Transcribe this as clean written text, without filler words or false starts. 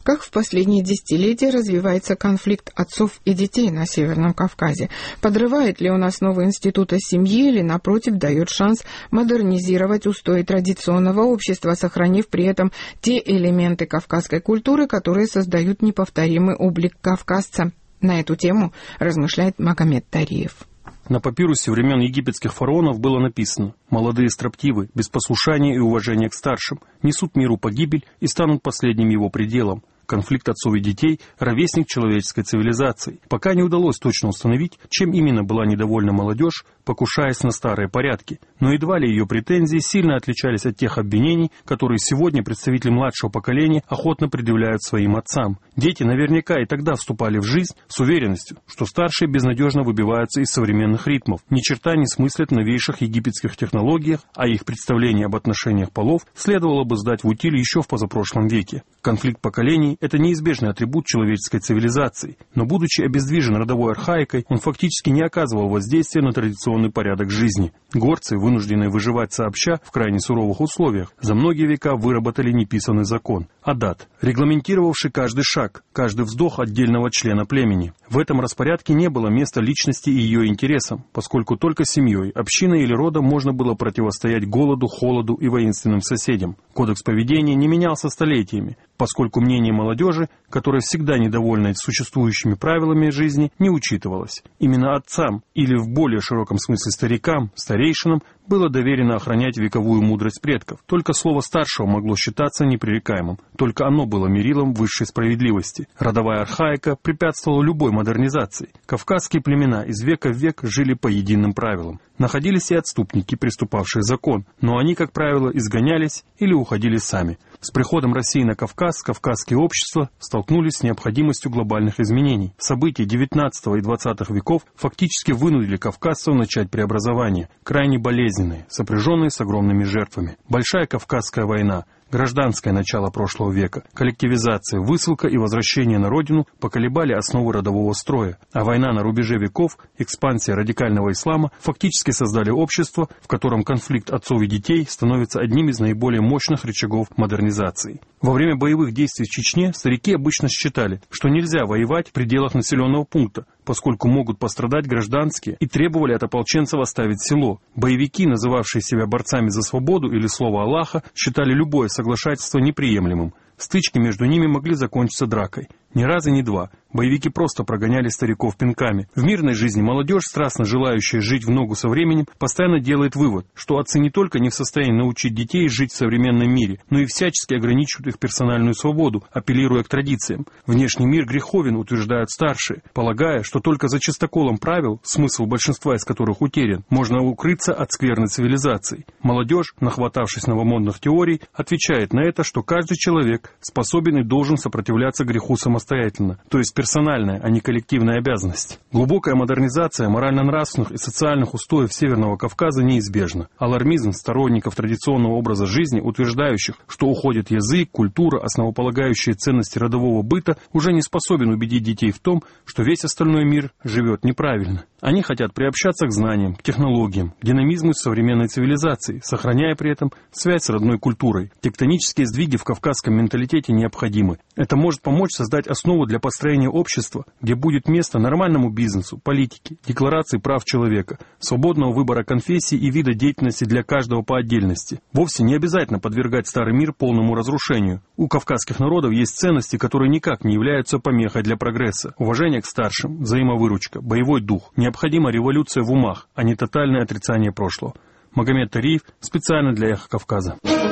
Как в последние десятилетия развивается конфликт отцов и детей на Северном Кавказе? Подрывает ли он основы института семьи или, напротив, дает шанс модернизировать устои традиционного общества, сохранив при этом те элементы кавказской культуры, которые создают неповторимый облик кавказца? На эту тему размышляет Магомед Тариев. На папирусе времен египетских фараонов было написано: «Молодые строптивы, без послушания и уважения к старшим, несут миру погибель и станут последним его пределом». Конфликт отцов и детей – ровесник человеческой цивилизации. Пока не удалось точно установить, чем именно была недовольна молодежь, покушаясь на старые порядки. Но едва ли ее претензии сильно отличались от тех обвинений, которые сегодня представители младшего поколения охотно предъявляют своим отцам. Дети наверняка и тогда вступали в жизнь с уверенностью, что старшие безнадежно выбиваются из современных ритмов, ни черта не смыслят в новейших египетских технологиях, а их представление об отношениях полов следовало бы сдать в утиль еще в позапрошлом веке. Конфликт поколений – это неизбежный атрибут человеческой цивилизации, но, будучи обездвижен родовой архаикой, он фактически не оказывал воздействия на традиционный порядок жизни. Горцы, вынужденные выживать сообща в крайне суровых условиях, за многие века выработали неписанный закон – адат, регламентировавший каждый шаг, каждый вздох отдельного члена племени. В этом распорядке не было места личности и ее интересам, поскольку только семьей, общиной или родом можно было противостоять голоду, холоду и воинственным соседям. Кодекс поведения не менялся столетиями, поскольку мнение молодежи, которая всегда недовольна существующими правилами жизни, не учитывалось. Именно отцам, или в более широком смысле старикам, старейшинам, было доверено охранять вековую мудрость предков. Только слово старшего могло считаться непререкаемым, только оно было мерилом высшей справедливости. Родовая архаика препятствовала любой модернизации. Кавказские племена из века в век жили по единым правилам. Находились и отступники, приступавшие закон, но они, как правило, изгонялись или уходили сами. С приходом России на Кавказ кавказские общества столкнулись с необходимостью глобальных изменений. События XIX и XX веков фактически вынудили кавказцев начать преобразование, крайне болезненные, сопряженные с огромными жертвами. Большая Кавказская война, гражданское начало прошлого века, коллективизация, высылка и возвращение на родину поколебали основы родового строя, а война на рубеже веков, экспансия радикального ислама фактически создали общество, в котором конфликт отцов и детей становится одним из наиболее мощных рычагов модернизации. Во время боевых действий в Чечне старики обычно считали, что нельзя воевать в пределах населенного пункта, поскольку могут пострадать гражданские, и требовали от ополченцев оставить село. Боевики, называвшие себя борцами за свободу или слово Аллаха, считали любое соглашательство неприемлемым. Стычки между ними могли закончиться дракой. Ни разу, ни два. Боевики просто прогоняли стариков пинками. В мирной жизни молодежь, страстно желающая жить в ногу со временем, постоянно делает вывод, что отцы не только не в состоянии научить детей жить в современном мире, но и всячески ограничивают их персональную свободу, апеллируя к традициям. Внешний мир греховен, утверждают старшие, полагая, что только за чистоколом правил, смысл большинства из которых утерян, можно укрыться от скверной цивилизации. Молодежь, нахватавшись новомодных теорий, отвечает на это, что каждый человек способен и должен сопротивляться греху самостоятельно, то есть персональная, а не коллективная обязанность. Глубокая модернизация морально-нравственных и социальных устоев Северного Кавказа неизбежна. Алармизм сторонников традиционного образа жизни, утверждающих, что уходит язык, культура, основополагающие ценности родового быта, уже не способен убедить детей в том, что весь остальной мир живет неправильно. Они хотят приобщаться к знаниям, к технологиям, к динамизму современной цивилизации, сохраняя при этом связь с родной культурой. Тектонические сдвиги в кавказском менталитете необходимы. Это может помочь создать основу для построения общества, где будет место нормальному бизнесу, политике, декларации прав человека, свободного выбора конфессий и вида деятельности для каждого по отдельности. Вовсе не обязательно подвергать старый мир полному разрушению. У кавказских народов есть ценности, которые никак не являются помехой для прогресса. Уважение к старшим, взаимовыручка, боевой дух. Необходима революция в умах, а не тотальное отрицание прошлого. Магомед Тариев специально для «Эхо Кавказа».